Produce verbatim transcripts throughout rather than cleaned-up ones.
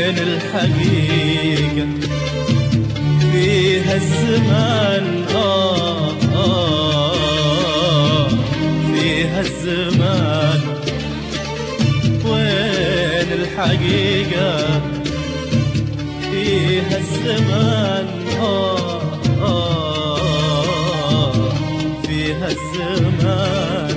وين الحقيقة فيها الزمان؟ آه آه فيها الزمان. وين الحقيقة فيها الزمان؟ آه آه فيها الزمان.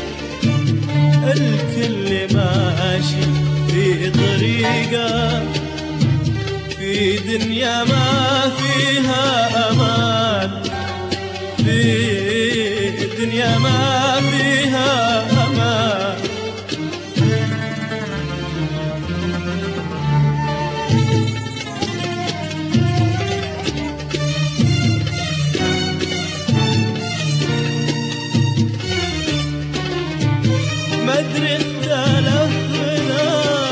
الكل ماشي في طريقة، في دنيا ما فيها أمان، في دنيا ما فيها أمان. مدري اختلفنا،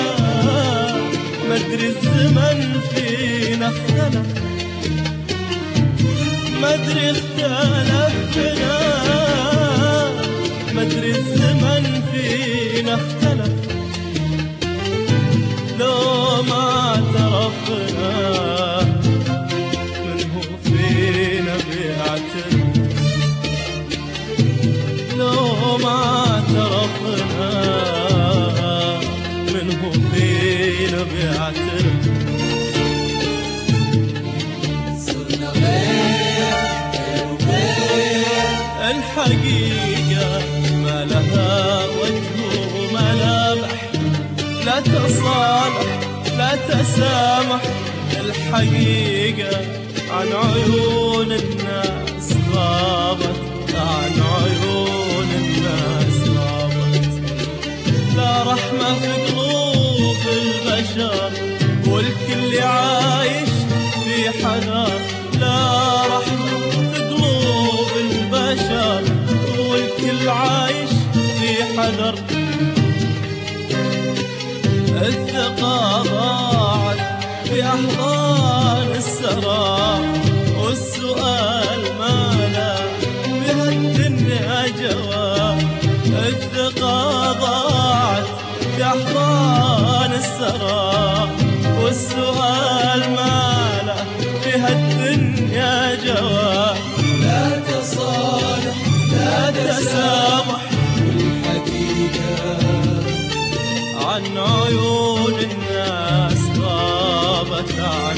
مدري الزمن فينا اختلف، مدري اختلفنا، مدري الزمن فينا اختلف. لو ما اعترفنا من هو فينا بيعترف، لو ما اعترفنا من هو فينا بيعترف. صرنا غير غير وغير. الحقيقة ما لها وجه وملامح، لا تصالح لا تسامح. الحقيقة عن عيون الناس غابت، عن عيون الناس غابت. لا رحمة في قلوب البشر والكل عايش في حذر. لا رحمة في قلوب البشر والكل عايش في حذر. الثقة ضاعت في أحضان السراب، والسؤال ما لا بهالدنيا جواب. الثقة ضاعت في أحضان السراب، والسؤال ما لا في هالدنيا جواب. لا تصالح لا تسامح. والحقيقة عن عيون الناس غابت، عن